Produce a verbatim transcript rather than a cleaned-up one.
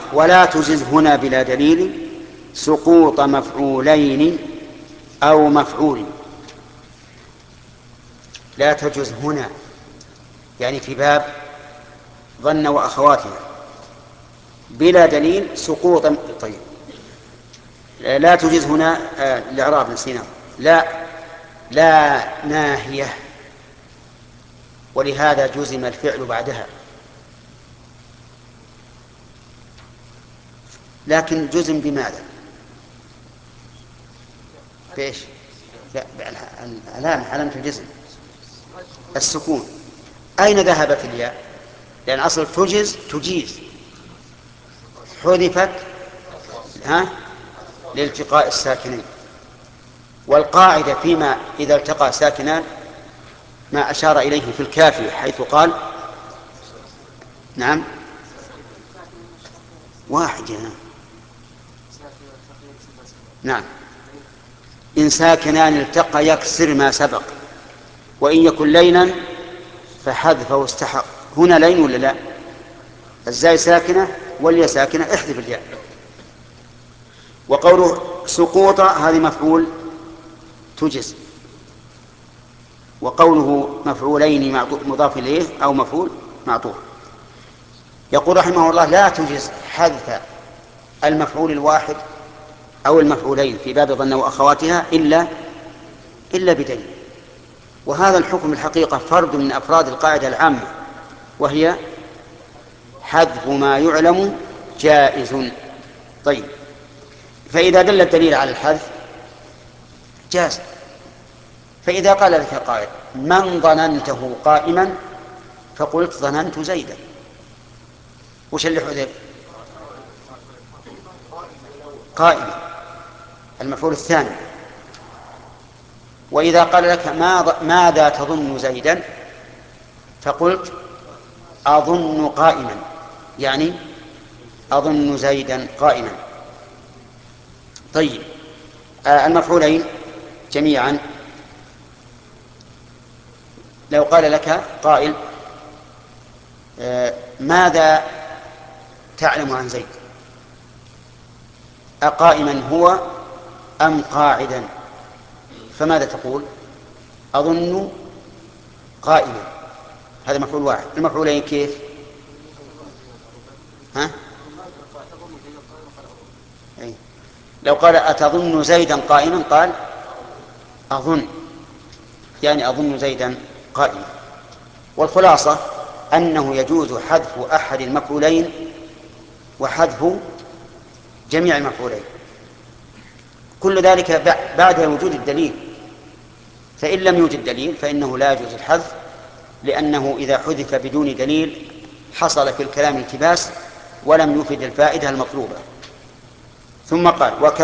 ولا تجز هنا بلا دليل سقوط مفعولين أو مفعول. لا تجز هنا يعني في باب ظن وأخواتها بلا دليل سقوط. طيب لا تجز هنا آه الإعراب نسينا. لا لا ناهية، ولهذا جزم الفعل بعدها. لكن جزم بماذا؟ بإيش؟ لا الآن علامة الجزم السكون. أين ذهبت الياء؟ لأن أصل تجز تجيز حذفت ها لالتقاء الساكنين. والقاعدة فيما إذا التقى ساكنان ما أشار إليه في الكافي حيث قال نعم واحد يعني. نعم إن ساكنان التقى يكسر ما سبق، وإن يكن لينا فحذفه استحق. هنا لين ولا لا؟ الزاي ساكنة والياء ساكنة احذف الياء. وقوله سقوط هذه مفعول تجز، وقوله مفعولين مضاف إليه أو مفعول معطوف. يقول رحمه الله لا تجز حذف المفعول الواحد أو المفعولين في باب ظن وأخواتها إلا إلا بدليل. وهذا الحكم الحقيقة فرد من أفراد القاعدة العامة، وهي حذف ما يعلم جائز. طيب فإذا دل الدليل على الحذف جاز. فإذا قال لك قائل من ظننته قائما فقلت ظننت زيدا، وش اللي حذف؟ قائما المفعول الثاني. وإذا قال لك ماذا تظن زيدا فقلت أظن قائما، يعني أظن زيدا قائما. طيب آه المفعولين جميعا لو قال لك قائل آه ماذا تعلم عن زيد؟ أقائما هو أم قاعدا؟ فماذا تقول؟ أظن قائما. هذا مفعول واحد. المفعولين كيف؟ ها؟ أي. لو قال أتظن زيدا قائما قال أظن، يعني أظن زيدا قائما. والخلاصة أنه يجوز حذف أحد المفعولين وحذف جميع المفعولين، كل ذلك بعد وجود الدليل. فإن لم يوجد دليل فإنه لا يجوز الحذف، لأنه إذا حذف بدون دليل حصل في الكلام التباس ولم يفد الفائدة المطلوبة. ثم قال